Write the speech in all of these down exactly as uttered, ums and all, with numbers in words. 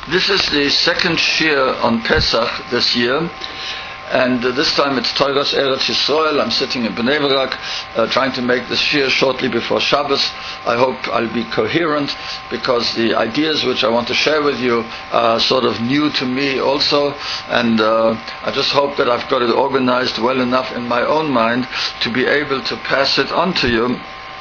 This is the second Shir on Pesach this year, and uh, this time it's Toras Eretz Yisrael. I'm sitting in Bnei Brak, uh, trying to make the Shir shortly before Shabbos. I hope I'll be coherent, because the ideas which I want to share with you are sort of new to me also, and uh, I just hope that I've got it organized well enough in my own mind to be able to pass it on to you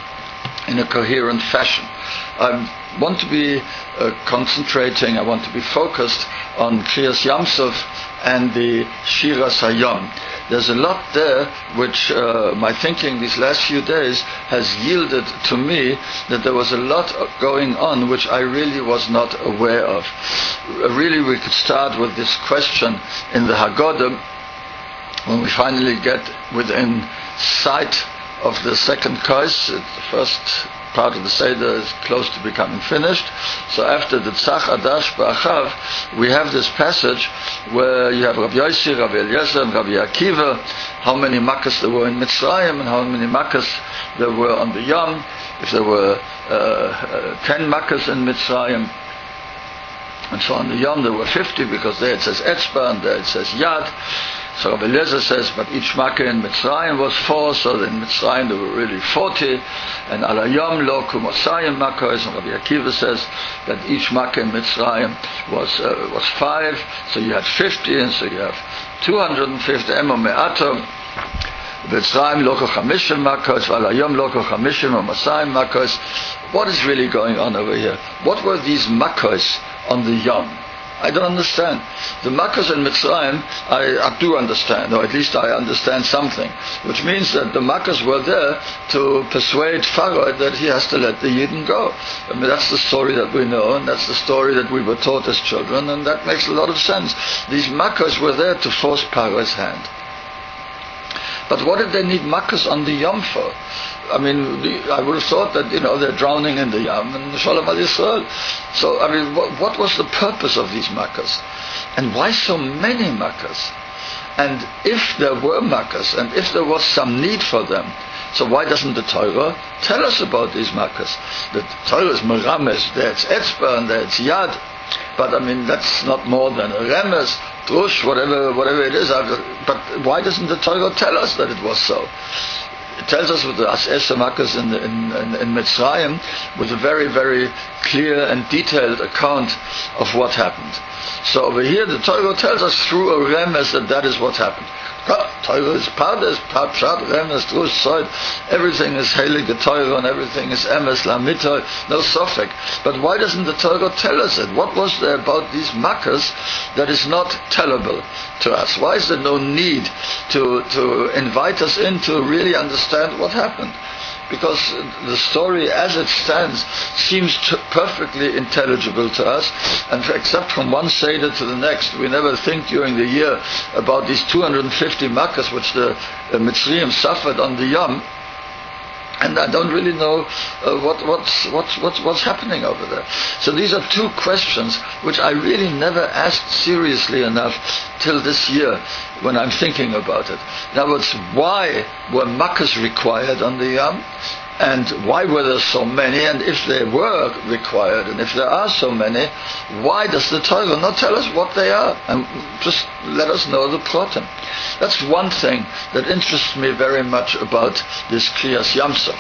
in a coherent fashion. I want to be uh, concentrating, I want to be focused on Kriyas Yamsuf and the Shiras Hayom. There's a lot there which uh, my thinking these last few days has yielded to me that there was a lot going on which I really was not aware of. Really, we could start with this question in the Haggadah when we finally get within sight of the second kos. The first part of the Seder is close to becoming finished. So after the Tzach Adash Ba'achav, we have this passage where you have Rabbi Yossi, Rabbi Eliezer, and Rabbi Akiva, how many Makkos there were in Mitzrayim and how many Makkos there were on the Yom. If there were uh, uh, ten Makkos in Mitzrayim, and so on the Yom there were fifty, because there it says Etzba and there it says Yad. So Rabbi Eliezer says, but each Makkah in Mitzrayim was four, so in Mitzrayim there were really forty, and Alayom lo kumosayim Makkos, and Rabbi Akiva says that each Makkah in Mitzrayim was uh, was five, so you had fifty, and so you have two hundred fifty, Emo Me'ato, Mitzrayim lo chamishim Makkos, Alayom lo chamishim Masayim Makkos. What is really going on over here? What were these Makkos on the Yom? I don't understand. The Makkos in Mitzrayim, I, I do understand, or at least I understand something, which means that the Makkos were there to persuade Pharaoh that he has to let the Yidden go. I mean, that's the story that we know, and that's the story that we were taught as children, and that makes a lot of sense. These Makkos were there to force Pharaoh's hand. But what did they need Makkos on the Yom for? I mean, the, I would have thought that, you know, they're drowning in the Yam and Shalom al Yisrael. So, I mean, what, what was the purpose of these Makkos? And why so many Makkos? And if there were Makkos, and if there was some need for them, so why doesn't the Torah tell us about these Makkos? The Torah is Merames, there's Etzba and there's Yad. But I mean, that's not more than a Remes, Drush, whatever, whatever it is. But why doesn't the Torah tell us that it was so? It tells us with the As'esa Makkos in, in, in, in Mitzrayim, with a very, very clear and detailed account of what happened. So over here, the Torah tells us through a Remes that that is what happened. Torah is Pardes, Pshat, Remes, Drush, Sod. Everything is Heilige Torah and everything is Emes, Lamito, no Sofek. But why doesn't the Torah tell us it? What was there about these Makkos that is not tellable to us? Why is there no need to, to invite us in to really understand what happened? Because the story as it stands seems t- perfectly intelligible to us, and except from one Seder to the next, we never think during the year about these two hundred fifty Makkos which the uh, Mitzrayim suffered on the Yom, and I don't really know uh, what, what's, what's, what's, what's happening over there. So these are two questions which I really never asked seriously enough till this year when I'm thinking about it. In other words, why were Makkos required on the Yom? And why were there so many? And if they were required, and if there are so many, why does the Torah not tell us what they are? And just let us know the protem. That's one thing that interests me very much about this Kriyas Yamsuf.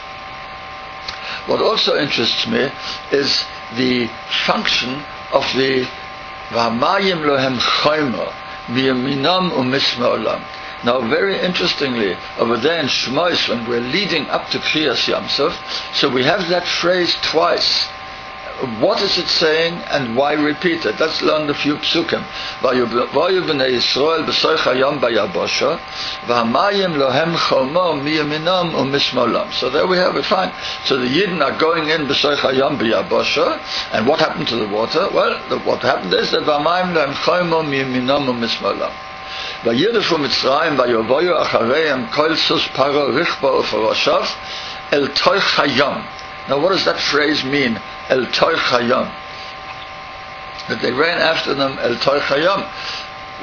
What also interests me is the function of the V'hamayim lohem choyma miyaminam u'misma olam. Now, very interestingly, over there in Shmos, when we're leading up to Kriyas Yamsuf, so we have that phrase twice. What is it saying, and why repeat it? Let's learn the few psukim. Vayu b'nei Yisrael b'soich hayam b'yabosha, v'hamayim lohem chomo miyaminam u'mismolam. So there we have it, fine. So the Yidden are going in b'soich hayam b'yabosha, and what happened to the water? Well, the, what happened is that v'hamayim lohem chomo miyaminam u'mismolam. וירדפו מצרים ויבואו אחריהם כל סוס פרעה רכבו ופרשיו אל תוך הים. Now what does that phrase mean? El Toich Hayam. That they ran after them El Toich Hayam. Well,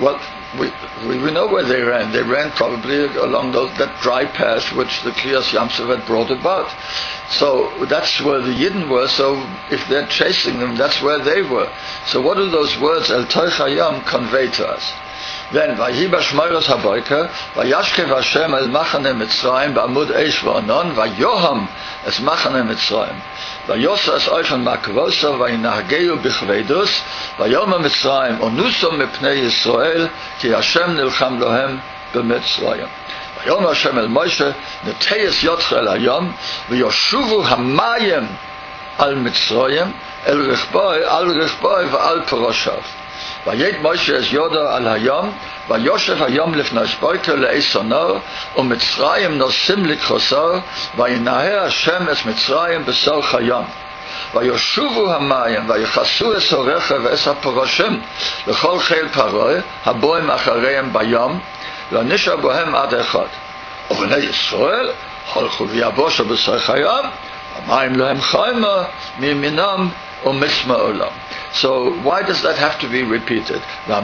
we, we we know where they ran. They ran probably along those, that dry path which the Kriyas Yamsuf had brought about. So that's where the Yidden were. So if they're chasing them, that's where they were. So what do those words El Toich Hayam convey to us? Then Vayi Bashmoros Haboiker Vayashkev Hashem El Machane Mitzrayim Ba'amud Eish Va'anon Vayoham Es Machane Mitzrayim Vayosa Es Oichen Makvosa Vayinahgeu Bichvedus Vayoma Mitzrayim Onuso Mipnei Yisrael Ki Hashem Nilcham Lohem B'Mitzrayim Vayom Hashem El Moshe Neteyes Yotcha El Hayom Vayoshuvu Hamayim Al Mitzrayim El Richboi Al Richboi Va'al Peroshav Vayet Moshe es Yoda al Hayom, Vayoshev Hayom lifnei Boker le'esonor, u'Mitzrayim nosim likhosor, Vayinaher Hashem es Mitzrayim besor Hayom. Vayoshuvu hamayim, Vayichasu es Orecha ve'es ha'poroshim, L'chol cheil paroi, Haboim achareim bayom, V'anisha bohem ad echad. U'v'nei Yisrael, Holchu v'yabosha besor Hayom, Hamayim lohem chayma, mi'minam, u'misma olam. So why does that have to be repeated?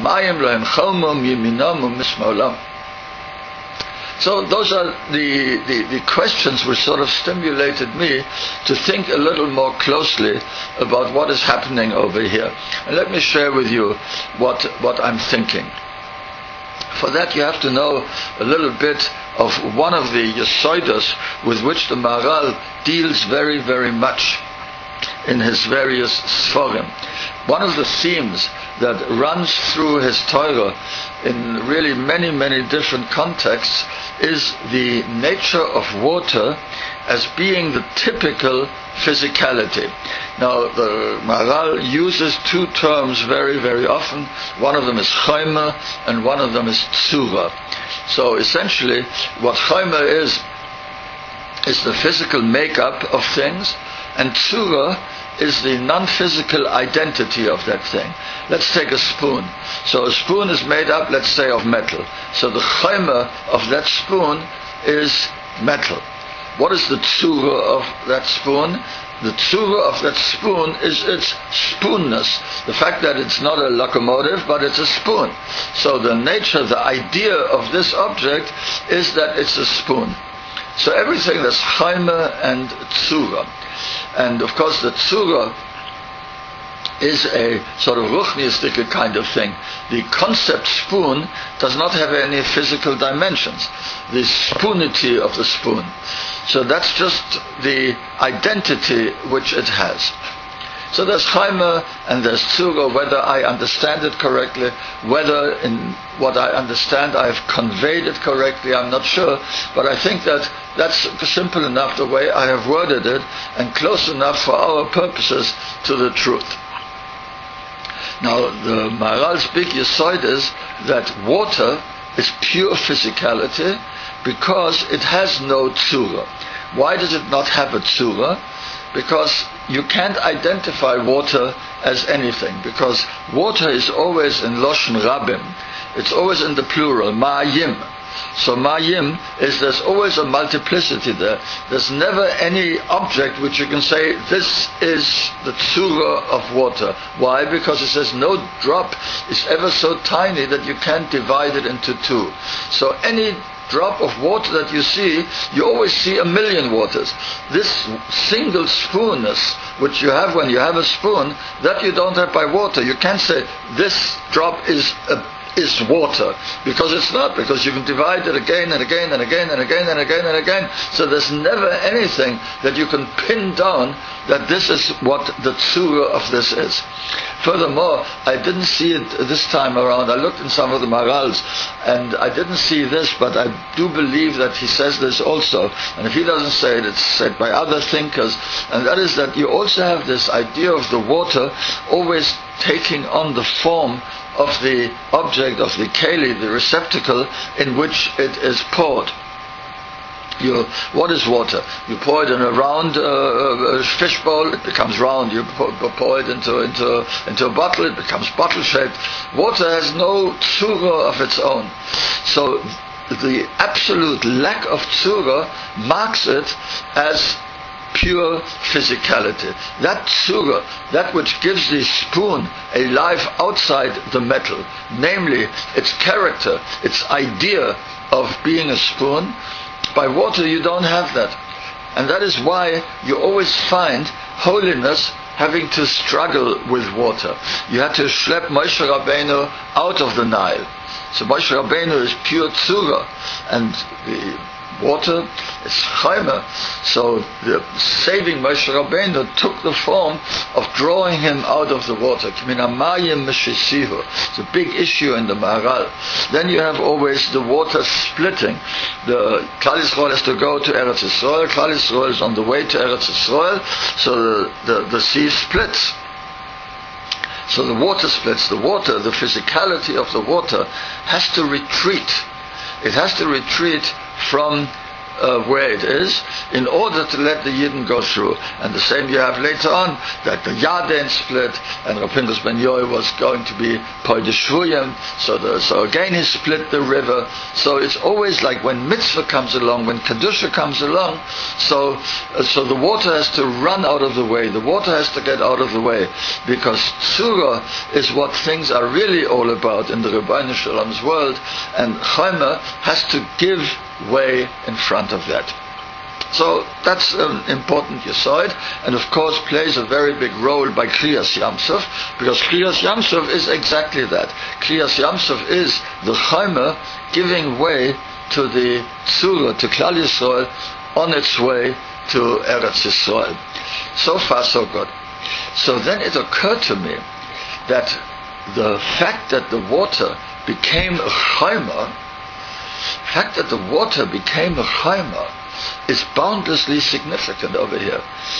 So those are the, the, the questions which sort of stimulated me to think a little more closely about what is happening over here. And let me share with you what, what I'm thinking. For that you have to know a little bit of one of the Yesoidos with which the Maharal deals very, very much in his various Sforim. One of the themes that runs through his Torah in really many, many different contexts is the nature of water as being the typical physicality. Now, the Maharal uses two terms very, very often. One of them is chayma and one of them is tsura. So essentially, what chayma is, is the physical makeup of things, and tsura is the non-physical identity of that thing. Let's take a spoon. So a spoon is made up, let's say, of metal. So the chayma of that spoon is metal. What is the tsura of that spoon? The tsura of that spoon is its spoonness. The fact that it's not a locomotive, but it's a spoon. So the nature, the idea of this object is that it's a spoon. So everything that's chayma and tsura. And of course the tsura is a sort of ruchniistic kind of thing. The concept spoon does not have any physical dimensions. The spoonity of the spoon. So that's just the identity which it has. So there's chayma and there's tsura, whether I understand it correctly, whether in what I understand I have conveyed it correctly, I'm not sure, but I think that that's simple enough the way I have worded it and close enough for our purposes to the truth. Now, the Maharal's big yesod is that water is pure physicality because it has no tsura. Why does it not have a tsura? Because you can't identify water as anything, because water is always in Loshen Rabim. It's always in the plural, ma'ayim. So ma'ayim is there's always a multiplicity there. There's never any object which you can say, this is the tsura of water. Why? Because it says no drop is ever so tiny that you can't divide it into two. So any drop of water that you see, you always see a million waters. This single spoonness which you have when you have a spoon, that you don't have by water. You can't say this drop is a is water, because it's not, because you can divide it again and again and again and again and again and again. So there's never anything that you can pin down that this is what the tsura of this is. Furthermore, I didn't see it this time around. I looked in some of the Maharals and I didn't see this, but I do believe that he says this also. And if he doesn't say it, it's said by other thinkers. And that is that you also have this idea of the water always taking on the form of the object, of the keli, the receptacle in which it is poured. You, what is water? You pour it in a round uh, fish bowl, it becomes round. You pour, pour it into, into, into a bottle, it becomes bottle-shaped. Water has no tsura of its own. So the absolute lack of tsura marks it as pure physicality. That tzura, that which gives the spoon a life outside the metal, namely its character, its idea of being a spoon. By water you don't have that. And that is why you always find holiness having to struggle with water. You had to schlep Moshe Rabbeinu out of the Nile. So Moshe Rabbeinu is pure tzura, and the water is chayma. So the saving Moshe Rabbeinu took the form of drawing him out of the water. It's a big issue in the Maharal. Then you have always the water splitting. The Klal Yisrael has to go to Eretz Yisrael. Klal Yisrael is on the way to Eretz Yisrael, so the, the, the sea splits. So the water splits. The water, the physicality of the water, has to retreat. It has to retreat from uh, where it is in order to let the Yidden go through. And the same you have later on, that the Yarden split, and Rav Pinchas ben Yoy was going to be Poide Shvuyim, so, the, so again he split the river. So it's always like when mitzvah comes along, when Kedusha comes along, so, uh, so the water has to run out of the way, the water has to get out of the way, because Tzura is what things are really all about in the Rebbeinu Shalom's world, and Chayma has to give way in front of that. So that's an important yesod, and of course plays a very big role by Kriyas Yamsuf, because Kriyas Yamsuf is exactly that. Kriyas Yamsuf is the Chayma giving way to the Tzura, to Klal Yisrael, on its way to Eretz Yisrael. So far so good. So then it occurred to me that the fact that the water became a Chayma, the fact that the water became a chayma is boundlessly significant over here.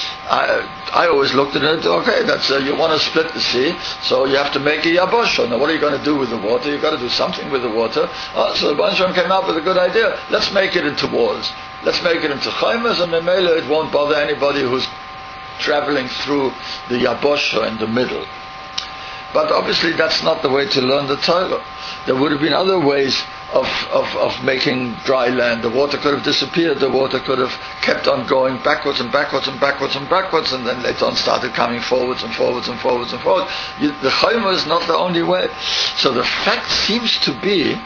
I I always looked at it, okay, that's uh, you want to split the sea, so you have to make a yabosha. Now what are you going to do with the water? You've got to do something with the water. Uh, so the Baruch Shem came up with a good idea. Let's make it into walls. Let's make it into chaymas, and then it won't bother anybody who's traveling through the yabosha in the middle. But obviously that's not the way to learn the Torah. There would have been other ways of, of, of making dry land. The water could have disappeared. The water could have kept on going backwards and backwards and backwards and backwards, and then later on started coming forwards and forwards and forwards and forwards. You, the chayma is not the only way. So the fact seems to be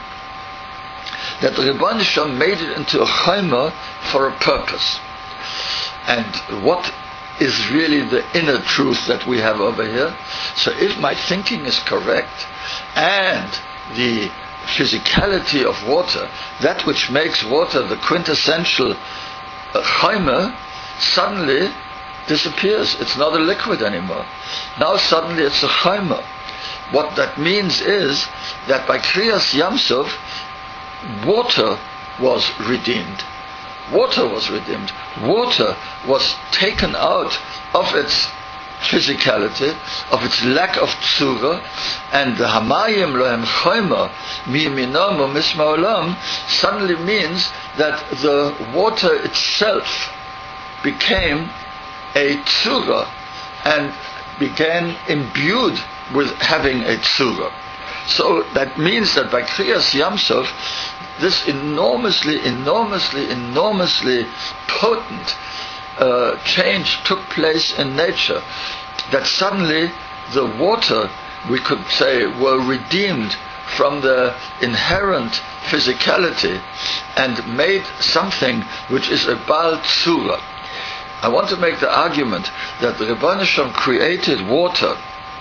that the Rebbeinu Shalom made it into a chayma for a purpose. And what is really the inner truth that we have over here? So if my thinking is correct, and the physicality of water, that which makes water the quintessential uh, chayma, suddenly disappears. It's not a liquid anymore. Now suddenly it's a chayma. What that means is that by Kriyas Yamsuf, water was redeemed. Water was redeemed. Water was taken out of its physicality, of its lack of tzura, and the hamayim lohem chayma miyiminam u'misma olam suddenly means that the water itself became a tzura and began imbued with having a tzura. So that means that by Kriyas Yamsuf, this enormously, enormously, enormously potent uh, change took place in nature. That suddenly the water, we could say, were redeemed from the inherent physicality and made something which is a Baal Tzura. I want to make the argument that the Rebbeinu Shalom created water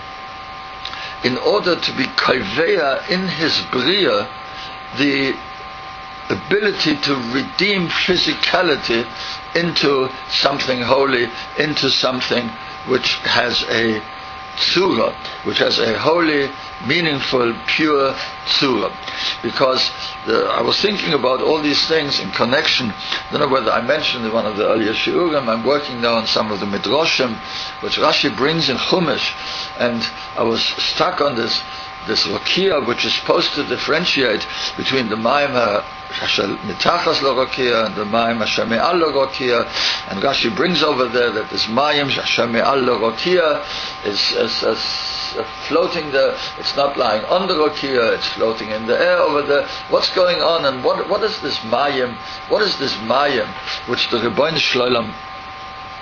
in order to be kaiveya in his bria, the ability to redeem physicality into something holy, into something which has a tzura, which has a holy, meaningful, pure tzura. Because the, I was thinking about all these things in connection. I don't know whether I mentioned in one of the earlier shiurim, I'm working now on some of the midrashim, which Rashi brings in Chumash, and I was stuck on this this rokia, which is supposed to differentiate between the Mayim Mitachas lo rokia and the Mayim Hasheme'al lo rokia, and Rashi brings over there that this Mayim Hasheme'al lo rokia is, is, is floating there. It's not lying on the rokia; it's floating in the air over there. What's going on, and what what is this Mayim? What is this Mayim which the Rebbeinu Shalom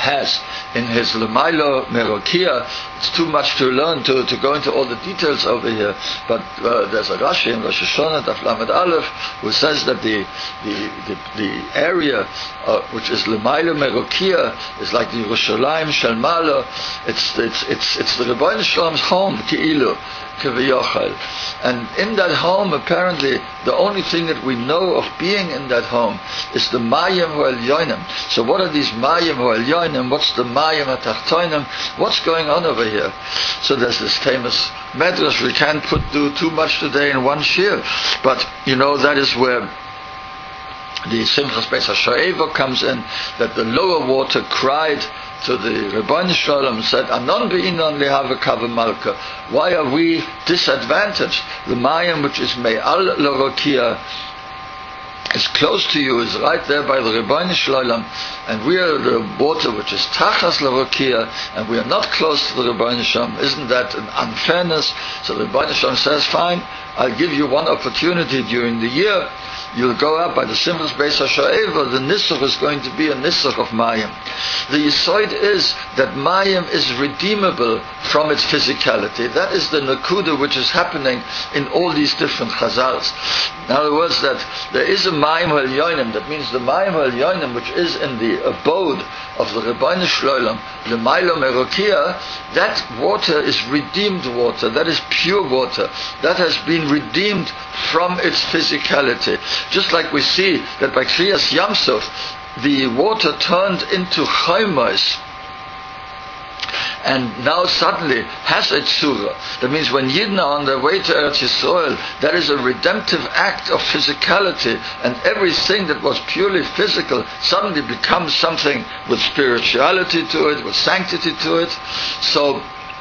has in his Lemailo Merokia. It's too much to learn to, to go into all the details over here, but uh, there's a Rashi in Rosh Hashanah, Daf Lamed Aleph, who says that the the, the, the area uh, which is Lemailo Merokia is like the Yerushalayim Shel Ma'ala. It's, it's, it's, it's the Rebbeinu Shalom's home, Ki'ilu. And in that home, apparently, the only thing that we know of being in that home is the Mayim Ha'elyonim. So what are these Mayim Ha'elyonim? What's the Mayim Ha'tachtonim? What's going on over here? So there's this famous medrash. We can't put do too much today in one shir, but you know that is where the Simchas Beis HaShoeva comes in, that the lower water cried to the Rebbeinu Shalom and said, Anon be'inon lehava kava malka. Why are we disadvantaged? The Mayim, which is Me'al L'Rokia, is close to you, is right there by the Rebbeinu Shalom, and we are the water which is Tachas L'Rokia, and we are not close to the Rebbeinu Shalom. Isn't that an unfairness? So the Rebbeinu Shalom says, fine, I'll give you one opportunity during the year. You'll go up by the Simchas Beis HaShoeva. The Nisuch is going to be a Nisuch of Mayim. The Yisoid is that Mayim is redeemable from its physicality. That is the Nakuda which is happening in all these different Chazals. In other words, that there is a Mayim Ha'elyonim, that means the Mayim Ha'elyonim which is in the abode of the Rebbeinu Shalom, the Mailo Merokia, that water is redeemed water, that is pure water, that has been redeemed from its physicality. Just like we see that by Kriyas Yamsuf, the water turned into Chaymos, and now suddenly has a tzura. That means when Yidden are on their way to Eretz Yisrael, that is a redemptive act of physicality, and everything that was purely physical suddenly becomes something with spirituality to it, with sanctity to it. So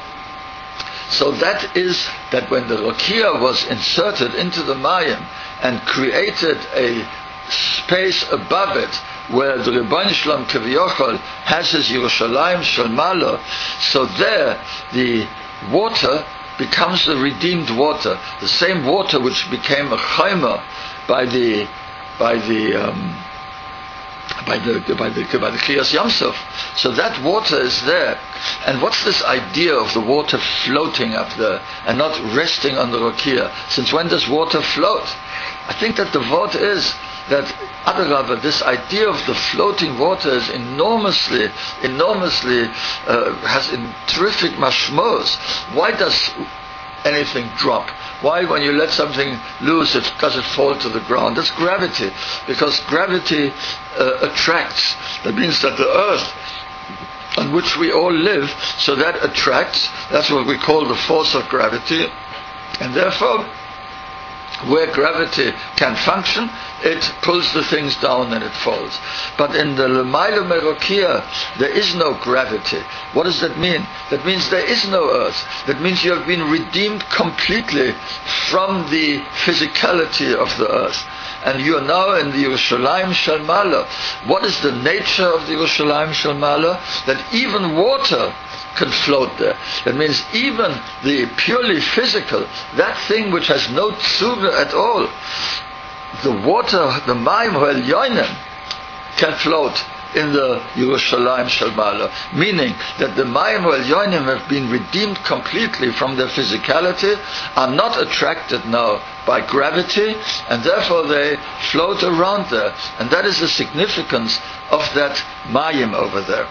So that is that when the Rokia was inserted into the Mayim and created a space above it where the Rebbeinu Shalom Kivyochol has his Yerushalayim Shel Ma'ala, so there the water becomes the redeemed water, the same water which became a chayma by the by the um, by the by the by the Kriyas Yamsuf. So that water is there. And what's this idea of the water floating up there and not resting on the Rokia? Since when does water float? I think that the vote is that Adarabah, this idea of the floating water is enormously, enormously uh, has in terrific mashmos. Why does anything drop? Why, when you let something loose, it, does it fall to the ground? That's gravity, because gravity uh, attracts. That means that the earth on which we all live, so that attracts. That's what we call the force of gravity, and therefore, where gravity can function, it pulls the things down and it falls. But in the Lemailo Merokia, there is no gravity. What does that mean? That means there is no earth. That means you have been redeemed completely from the physicality of the earth. And you are now in the Yerushalayim Shel Ma'ala. What is the nature of the Yerushalayim Shel Ma'ala? That even water can float there. That means even the purely physical, that thing which has no tzura at all, the water, the Mayim Ha'elyonim, can float in the Yerushalayim Shel Ma'ala. Meaning that the Mayim Ha'elyonim have been redeemed completely from their physicality, are not attracted now by gravity, and therefore they float around there. And that is the significance of that Mayim over there.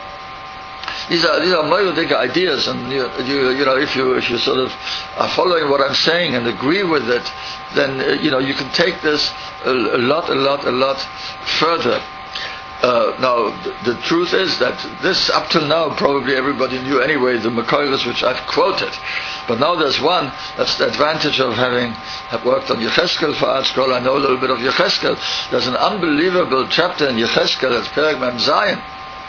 These are these are Moedik ideas, and you, you you know if you if you sort of are following what I'm saying and agree with it, then uh, you know you can take this a, a lot, a lot, a lot further. Uh, now the, the truth is that this up till now probably everybody knew anyway, the Makoros which I've quoted, but now there's one. That's the advantage of having have worked on Yecheskel for Art Scroll. I know a little bit of Yecheskel. There's an unbelievable chapter in Yecheskel, that's Perek Mem Zayin.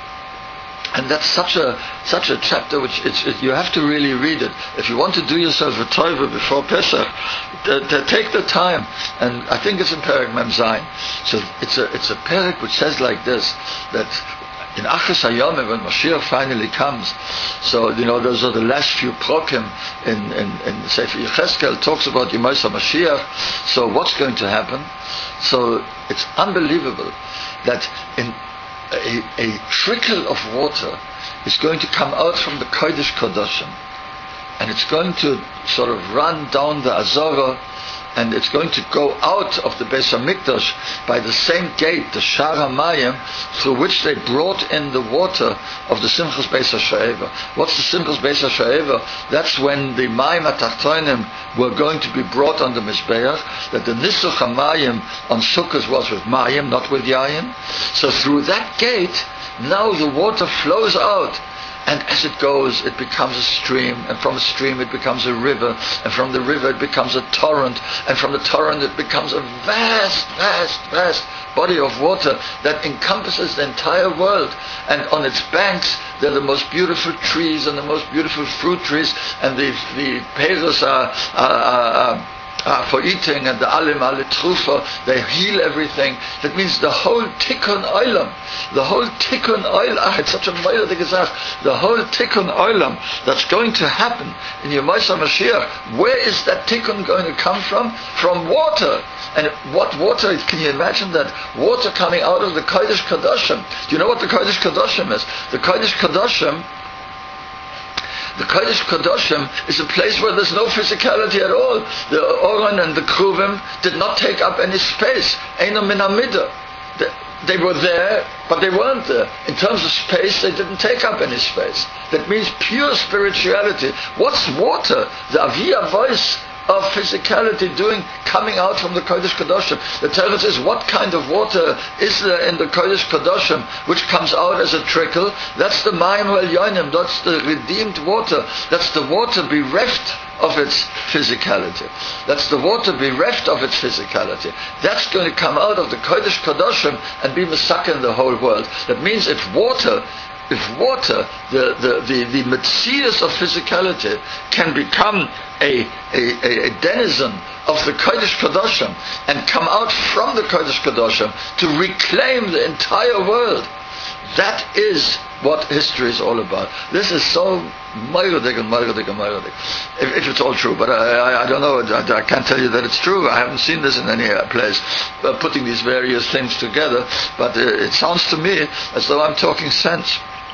And that's such a such a chapter which it's, it, you have to really read it. If you want to do yourself a tova before Pesach, t- t- take the time. And I think it's in Perek Mem Zayin. So it's a it's a Perek which says like this, that in Achas Hayomim, when Mashiach finally comes, so you know those are the last few prokim in in, in Sefer Yecheskel, talks about Yemos HaMashiach. So what's going to happen? So it's unbelievable that in a, a trickle of water is going to come out from the Kodesh Kodashim, and it's going to sort of run down the Azara, and it's going to go out of the Beis HaMikdash by the same gate, the Shar HaMayim, through which they brought in the water of the Simchas Beis HaSha'eva. What's the Simchas Beis HaSha'eva? That's when the Mayim HaTachtonim were going to be brought on the Mizbeach, that the Nisuch HaMayim on Sukkot was with Mayim, not with Yayin. So through that gate, now the water flows out. And as it goes, it becomes a stream, and from a stream it becomes a river, and from the river it becomes a torrent, and from the torrent it becomes a vast, vast, vast body of water that encompasses the entire world. And on its banks there are the most beautiful trees and the most beautiful fruit trees, and the the pears are, are, are, are Uh, for eating, and the alim ale trufa, they heal everything. That means the whole tikkun olam, the whole tikkun olam, ah, it's such a meilige gesagt, the whole tikkun olam that's going to happen in Yemais HaMashiach. Where is that tikkun going to come from? From water. And what water? Can you imagine that water coming out of the Kodesh Kodashim? Do you know what the Kodesh Kodashim is? The Kodesh Kodashim The Kodesh Kodashim is a place where there's no physicality at all. The Oron and the Kruvim did not take up any space. Eino min hamida. They were there, but they weren't there. In terms of space, they didn't take up any space. That means pure spirituality. What's water? The Aviyah voice of physicality doing, coming out from the Kodesh Kodashim. The Torah says, what kind of water is there in the Kodesh Kodashim which comes out as a trickle? That's the Mayim Elyonim, that's the redeemed water. That's the water bereft of its physicality. That's the water bereft of its physicality. That's going to come out of the Kodesh Kodashim and be Masaka in the whole world. That means if water If water, the the the, the metzius of physicality, can become a, a, a, a denizen of the Kodesh Kodashim and come out from the Kodesh Kodashim to reclaim the entire world, that is what history is all about. This is so meirodik and meirodik and meirodik. If, if it's all true, but I, I, I don't know. I, I can't tell you that it's true. I haven't seen this in any place, uh, putting these various things together. But uh, it sounds to me as though I'm talking sense.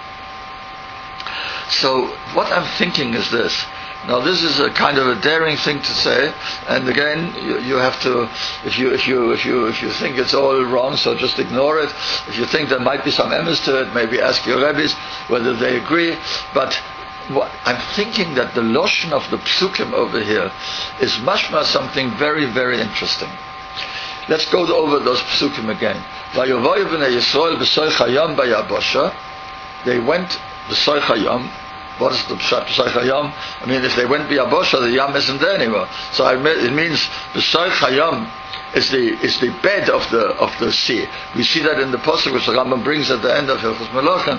So what I'm thinking is this. Now this is a kind of a daring thing to say, and again you, you have to, if you if you if you if you think it's all wrong, so just ignore it. If you think there might be some emes to it, maybe ask your rabbis whether they agree. But what, I'm thinking that the loshon of the psukim over here is mashma something very very interesting. Let's go over those psukim again. Vayovayu b'nei Yisrael b'soich hayam bayabosha. They went b'soich hayam. What is the pshat b'soich hayam? I mean, if they went b'yabosha, the yam isn't there anymore. So I mean, it means b'soich hayam is the is the bed of the of the sea. We see that in the pasuk which the Rambam brings at the end of Hilchos Melachim.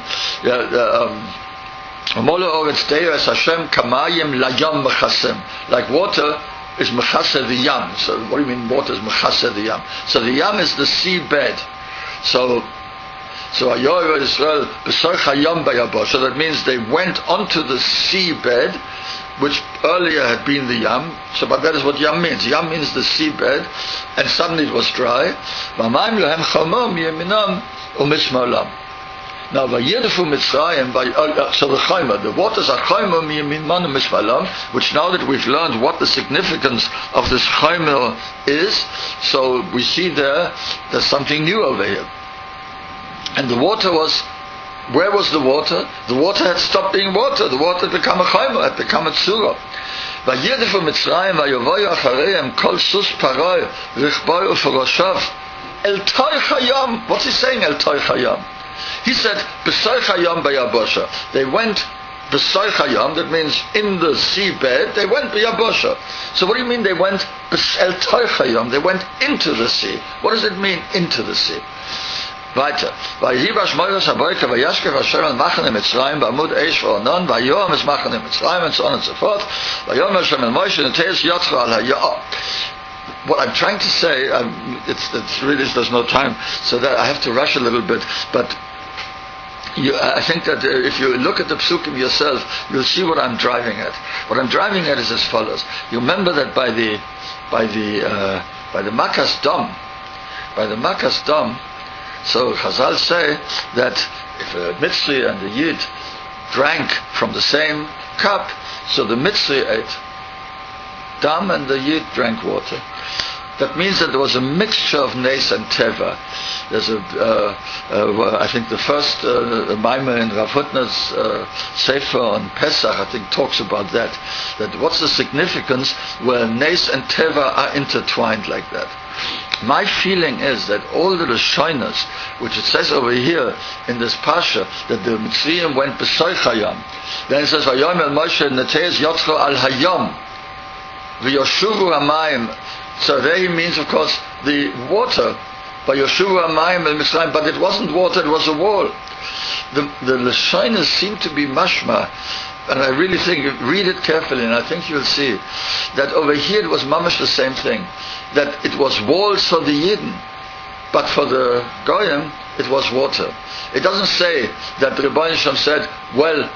Amolu oretz de'es Hashem kamayim layam mechasem. Like water is mechaseh the yam. So what do you mean water is mechaseh the yam? So the yam is the sea bed. So So Ayoy Israel b'soich hayam bayabosha. That means they went onto the seabed, which earlier had been the yam. So, but that is what yam means. Yam means the seabed, and suddenly it was dry. V'mayim lehem chamom yeminam u'mismalam. Now, vayidafu Mitzrayim, so the chayma, the waters are chayma yeminam u'mismalam, which now that we've learned what the significance of this chayma is, so we see there there's something new over here. And the water was, where was the water? The water had stopped being water. The water had become a chayma, had become a tzura. Vayidafu Mitzrayim, vayovoyu achareim, kol sus paroi, richboi u'faroshav, el toich hayam. What's he saying, el toich hayam? He said, b'soich hayam bayabosha. They went b'soich hayam, that means in the seabed, they went bayabosha. So what do you mean they went el toich hayam? They went into the sea. What does it mean, into the sea? Weiter. Vayivash Moses Haboyka Vayashkev Hashem al Machane Mitzrayim Ba'amud Eish V'Onon Vayom es Machane Mitzrayim, and so on and so forth. Vayom Hashem el Moshe Neteis Yotzcha al Hayah. What I'm trying to say, um, it's, it's really there's no time, so that I have to rush a little bit. But you, I think that uh, if you look at the psukim yourself, you'll see what I'm driving at. What I'm driving at is as follows. You remember that by the by the uh, by the Makas Dam, by the Makas Dam. So Chazal say that if a Mitzri and the Yid drank from the same cup, so the Mitzri ate dam and the Yid drank water. That means that there was a mixture of Nes and Teva. There's a, uh, uh, I think the first uh, Maimah in Rav Hutner's uh, Sefer on Pesach, I think, talks about that. That what's the significance where Nes and Teva are intertwined like that? My feeling is that all the Lashonos, which it says over here in this Pasha, that the Mitzrayim went B'soich Hayam. Then it says, Vayom el Moshe neteis yotcho al Hayom, v'yoshuvu hamayim. So there he means, of course, the water, by Yoshuva Amayim el Mitzrayim, but it wasn't water, it was a wall. The, the Lashonos seem to be mashma, and I really think, read it carefully, and I think you'll see that over here it was mamash the same thing, that it was walls for the Yidden, but for the Goyim, it was water. It doesn't say that the Rebbeinu Shalom said, well,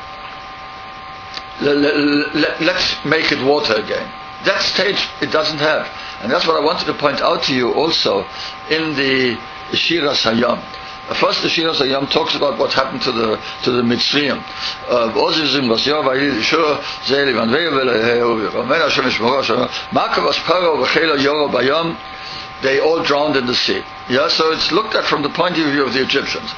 let's make it water again. That stage it doesn't have. And that's what I wanted to point out to you also in the Shiras Hayam. First, the Shiras Hayam talks about what happened to the to the Mitzrayim. They all drowned in the sea. Yeah, so it's looked at from the point of view of the Egyptians.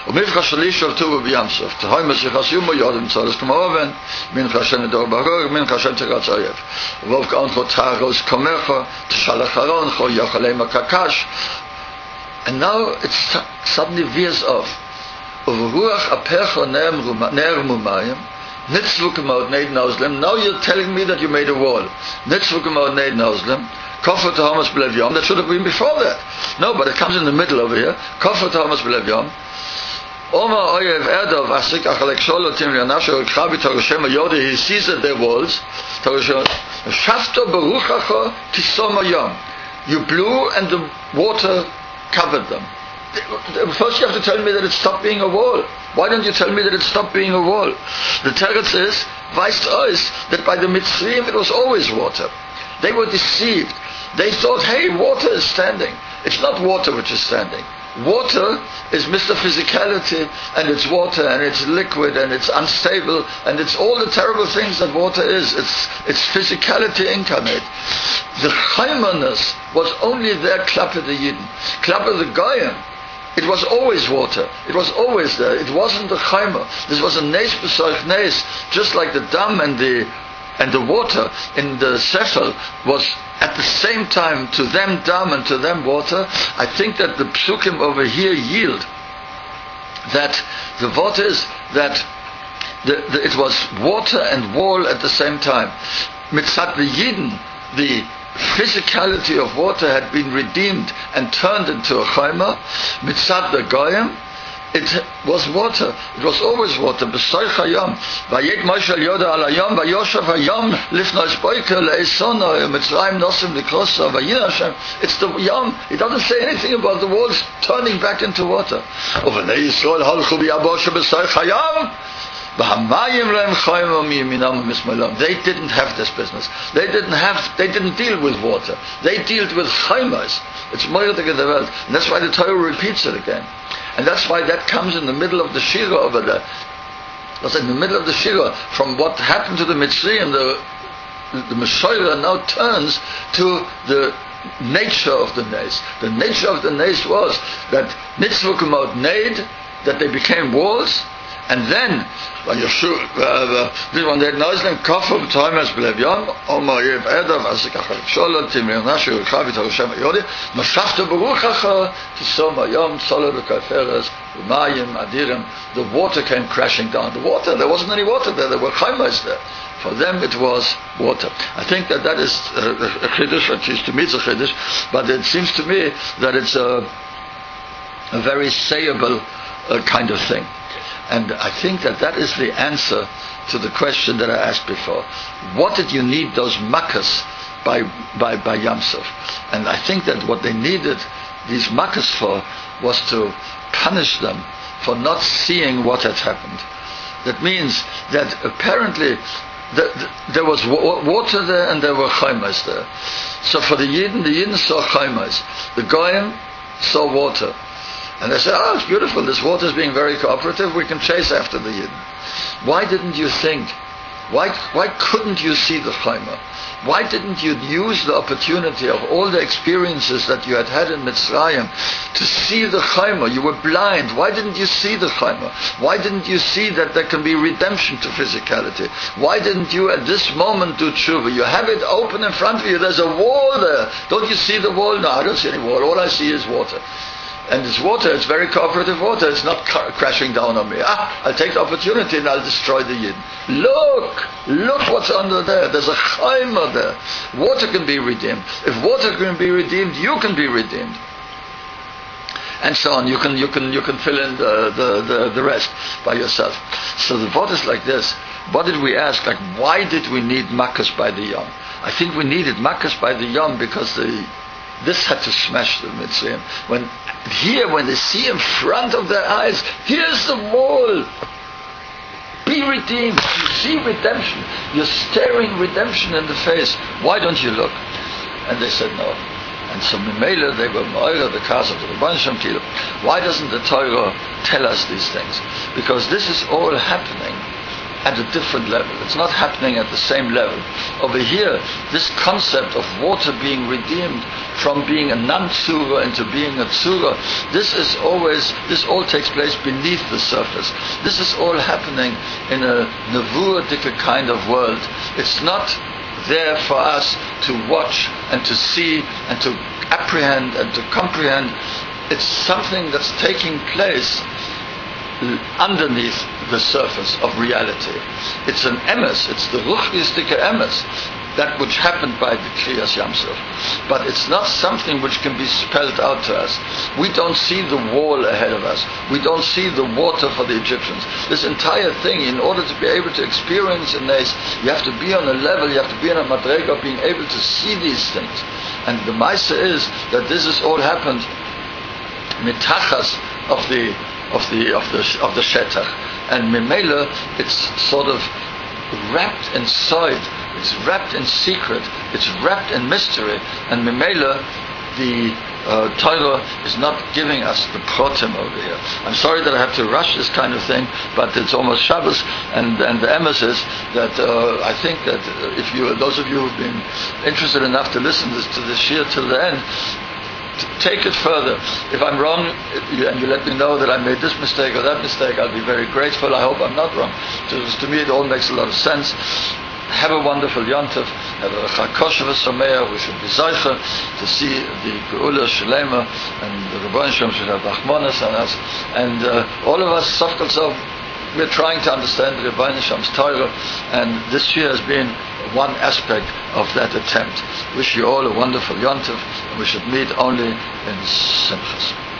And now it suddenly veers off. Now you're telling me that you made a wall. That should have been before that. No, but it comes in the middle over here. He sees that they're walls. You blew and the water covered them. First you have to tell me that it stopped being a wall. Why don't you tell me that it stopped being a wall? The teretz is, weist ois, that by the Mitzrayim it was always water. They were deceived. They thought, hey, water is standing. It's not water which is standing. Water is Mister Physicality, and it's water, and it's liquid, and it's unstable, and it's all the terrible things that water is. It's it's physicality incarnate. The chaimanus was only there, klappe the Yidden. Klappe the Goyim, it was always water. It was always there. It wasn't the chaimer. This was a nes b'soich nes, just like the dam and the and the water in the Sechel was at the same time to them dam and to them water. I think that the psukim over here yield that the water is that the, the, it was water and wall at the same time. Mitzat the Yidden, the physicality of water had been redeemed and turned into a chayma. Mitzat the Goyim, it was water. It was always water. B'soich hayam. Vayet Moshe al yoda al hayam. Vayoshav hayam lifnos boiker le'esono. Mitzrayim nosim l'krosa. Vayin Hashem. It's the yam. It doesn't say anything about the walls turning back into water. Uvenei Yisrael halchu b'yabosha b'soich hayam. They didn't have this business. They didn't have. They didn't deal with water. They dealt with chaimas. It's moirdik in the world, and that's why the Torah repeats it again. And that's why that comes in the middle of the shira over there. That's in the middle of the shira. From what happened to the Mitzrayim, the the Meshayra now turns to the nature of the Nes. The nature of the Nes was that Nitzvah Kumot Neid, that they became walls. And then, when Yeshua, when they acknowledged them, Kafur b'toimes b'lev Omar Yev Edav, Asik Achal Sholot, Timir Nashu, Chavit HaRashem Yodi, Mashafta Baruchacha, Tisom Hayom, Solod L'Kaiferes, Umayim, Adirim, the water came crashing down. The water, there wasn't any water there, there were chaimas there. For them it was water. I think that that is a, a chiddush, at least to me it's a chiddush, but it seems to me that it's a, a very sayable uh, kind of thing. And I think that that is the answer to the question that I asked before. What did you need those makkahs by by by Yam Suf? And I think that what they needed these makkahs for was to punish them for not seeing what had happened. That means that apparently the, the, there was wa- water there and there were chaimas there. So for the Yidden, the Yidden saw chaimas. The Goyim saw water. And they said, oh, it's beautiful, this water is being very cooperative, we can chase after the Yidden. Why didn't you think, why, why couldn't you see the Chayma? Why didn't you use the opportunity of all the experiences that you had had in Mitzrayim to see the Chayma? You were blind. Why didn't you see the Chayma? Why didn't you see that there can be redemption to physicality? Why didn't you at this moment do tshuva? You have it open in front of you. There's a wall there. Don't you see the wall? No, I don't see any wall. All I see is water. And this water, it's very cooperative water. It's not ca- crashing down on me. Ah, I'll take the opportunity and I'll destroy the Yid. Look! Look what's under there. There's a chayma there. Water can be redeemed. If water can be redeemed, you can be redeemed. And so on. You can you can you can fill in the, the, the, the rest by yourself. So the thought is like this. What did we ask? Like, why did we need Makkos by the Yom? I think we needed Makkos by the Yom because the this had to smash the Mitzrayim. When here, when they see in front of their eyes, here's the wall. Be redeemed. You see redemption. You're staring redemption in the face. Why don't you look? And they said no. And so Mimela, they were Moira, the cause of the Rebbeinu Shem Kilo. Why doesn't the Torah tell us these things? Because this is all happening at a different level. It's not happening at the same level. Over here, this concept of water being redeemed from being a non-tzura into being a tzura, this is always, this all takes place beneath the surface. This is all happening in a nevuadik kind of world. It's not there for us to watch and to see and to apprehend and to comprehend. It's something that's taking place underneath the surface of reality. It's an emes, it's the ruchnistika emes, that which happened by the Kriyas Yamsuf. But it's not something which can be spelled out to us. We don't see the wall ahead of us. We don't see the water for the Egyptians. This entire thing, in order to be able to experience a nace, you have to be on a level, you have to be on a madrega of being able to see these things. And the Maisa is that this has all happened mitachas of the of the of the of the shetach, and Mimela, it's sort of wrapped inside, it's wrapped in secret, it's wrapped in mystery, and Mimela, the uh, Torah is not giving us the protim over here. I'm sorry that I have to rush this kind of thing, but it's almost Shabbos, and, and the emes is that uh, I think that if you, those of you who've been interested enough to listen to this, to this shir till the end, take it further. If I'm wrong, and you let me know that I made this mistake or that mistake, I'll be very grateful. I hope I'm not wrong. Because to me it all makes a lot of sense. Have a wonderful Yontif. Have a Chakoshev Sameach. We should be Zeicha to see the Geula Shalema, and the Rebbeinu Shem should have Rachmanas on us. And uh, all of us, Sofkal Sov, we're trying to understand the Rebbeinu Shem's Torah, and this year has been one aspect of that attempt. Wish you all a wonderful Yontif, and we should meet only in Simchas.